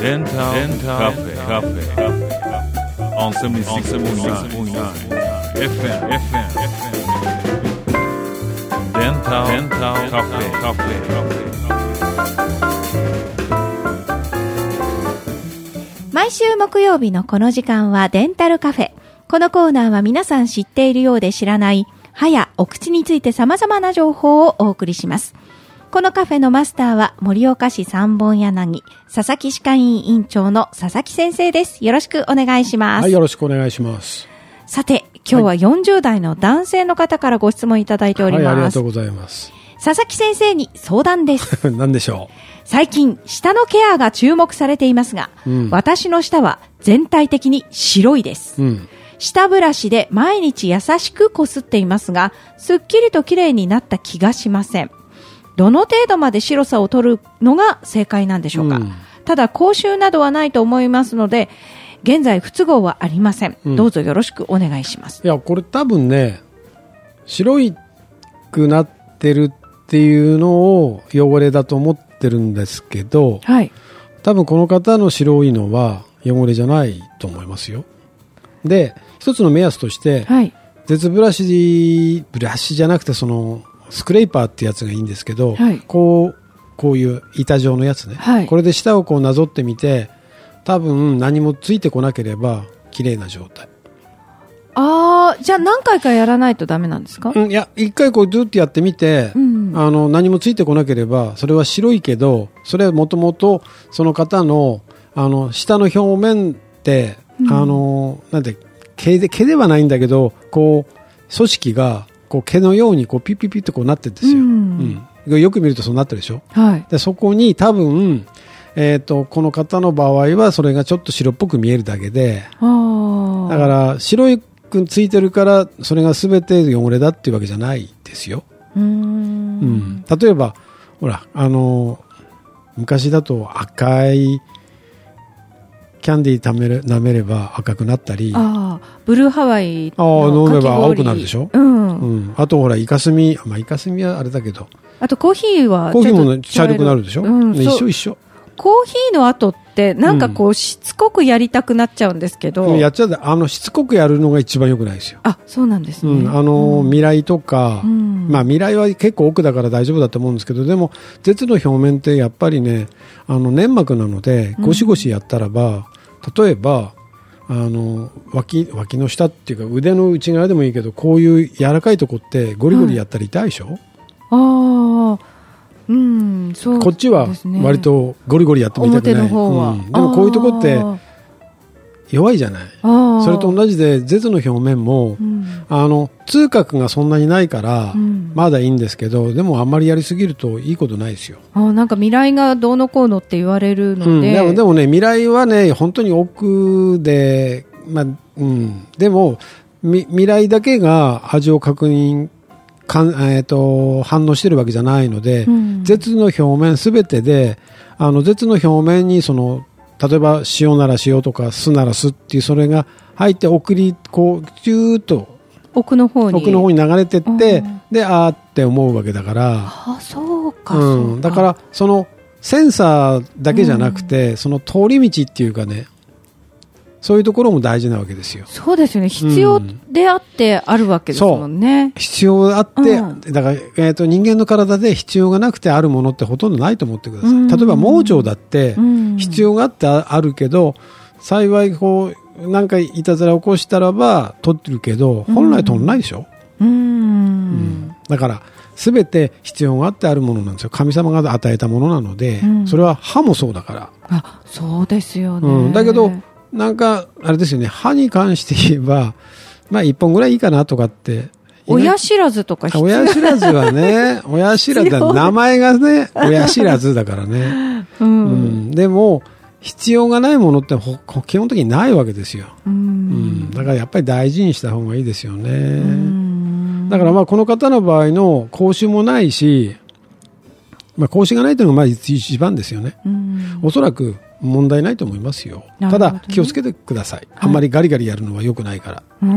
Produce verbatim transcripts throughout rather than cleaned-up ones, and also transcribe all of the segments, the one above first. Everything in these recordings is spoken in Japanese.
デンタルカフェカフェ on セブンティーシックスポイントナイン エフエム エフエム デンタルカフェカフェ毎週木曜日のこの時間はデンタルカフェ。このコーナーは皆さん知っているようで知らない歯やお口について様々な情報をお送りします。このカフェのマスターは盛岡市三本柳佐々木歯科医院院長の佐々木先生です。よろしくお願いします。 はい、よろしくお願いします。 さて、今日はよんじゅう代の男性の方からご質問いただいております。 はい、ありがとうございます。 佐々木先生に相談です。 何でしょう。 最近舌のケアが注目されていますが、うん、私の舌は全体的に白いです、うん、舌ブラシで毎日優しくこすっていますが、すっきりときれいになった気がしません。どの程度まで白さを取るのが正解なんでしょうか、うん、ただ口臭などはないと思いますので現在不都合はありません、うん、どうぞよろしくお願いします。 いや、これ多分ね、白いくなってるっていうのを汚れだと思ってるんですけど、はい、多分この方の白いのは汚れじゃないと思いますよ。で、一つの目安として、はい、絶ブラシブラシじゃなくてそのスクレーパーってやつがいいんですけど、はい、こうこういう板状のやつね、はい、これで舌をこうなぞってみて、多分何もついてこなければ綺麗な状態。 あー、じゃあ何回かやらないとダメなんですか？ うん、いや、一回こうずっとやってみて、うん、あの何もついてこなければそれは白いけど、それはもともとその方のあの舌の表面って、うん、あのなんて毛で毛ではないんだけど、こう組織がこう毛のようにこうピッピッピッとこうなってるんですよ、うんうん、よく見るとそうなってるでしょ、はい、でそこに多分、えーと、この方の場合はそれがちょっと白っぽく見えるだけで、あだから白いくついてるからそれが全て汚れだっていうわけじゃないですよ。うーん、うん、例えばほら、あの昔だと赤いキャンディーためる舐めれば赤くなったり、 あブルーハワイの飲めば青くなるでしょ、うんうん、あとほらイカスミ、まあ、イカスミはあれだけど、 あとコーヒーはコーヒーも、ね、茶色くなるでしょ、うん、一緒一緒。 コーヒーの後ってなんかこうしつこくやりたくなっちゃうんですけど、 うん、やっちゃうあのしつこくやるのが一番良くないですよ。 あ、そうなんですね、 うん、あの、うん、未来とか、うん、まあ未来は結構奥だから大丈夫だと思うんですけど、でも舌の表面ってやっぱりね、あの粘膜なのでゴシゴシやったらば、うん、例えばあの 脇, 脇の下っていうか腕の内側でもいいけど、こういう柔らかいとこってゴリゴリやったら痛いでしょ、はい、ああ、うん、そうですね、こっちは割とゴリゴリやっても痛くない、表の方は、うん、でもこういうとこって弱いじゃない。それと同じで舌の表面も、うん、あの痛覚がそんなにないから、うん、まだいいんですけど、でもあんまりやりすぎるといいことないですよ。 あ、なんか未来がどうのこうのって言われるので、うん、 でも、でもね、未来はね本当に奥で、まあうん、でも未来だけが味を確認かん、えー、と反応してるわけじゃないので、うん、舌の表面すべてで、あの舌の表面にその例えば塩なら塩とか酢なら酢っていうそれが入って送りこうジューッと奥の方に奥の方に流れてって、であーって思うわけだから、 あ、そうか、 うん、 そうか。 だからそのセンサーだけじゃなくて、うん、その通り道っていうかね、そういうところも大事なわけですよ。 そうですよね。必要であってあるわけですもんね。うん、 必要あって、うん、だから、えーと、人間の体で必要がなくてあるものってほとんどないと思ってください。うん、例えば盲腸だって必要があってあるけど、幸いこうなんかいたずら起こしたらば取ってるけど、本来取らないでしょ。うんうん、だから全て必要があってあるものなんですよ。神様が与えたものなので、うん、それは歯もそうだから。 あ、そうですよね。 うん、だけどなんかあれですよね、歯に関して言えばまあ一本ぐらいいいかなとかって、 親知らずとか必要。 親知らずはね親知らずは名前がね親知らずだからね、うんうん、でも必要がないものって基本的にないわけですよ、うんうん、だからやっぱり大事にした方がいいですよね。うん、だからまあこの方の場合の口臭もないし、まあ、口臭がないというのがまあ一番ですよね。うん、おそらく問題ないと思いますよ。ただ気をつけてください、はい、あんまりガリガリやるのは良くないから、うんうん、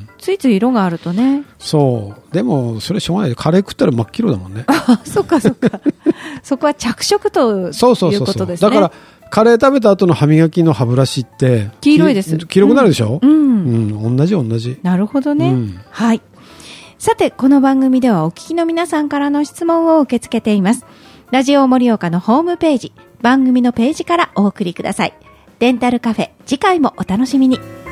ついつい色があるとね。 そうでもそれしょうがない。カレー食ったら真っ黄色だもんね。 あ、そっかそっかそこは着色ということですね。 そうそうそうそう。だからカレー食べた後の歯磨きの歯ブラシって黄色いです。 黄色くなるでしょ、 うんうんうん、同じ同じ。 なるほどね、 うん、 はい。さて、この番組ではお聞きの皆さんからの質問を受け付けています。ラジオ盛岡のホームページ、番組のページからお送りください。デンタルカフェ、次回もお楽しみに。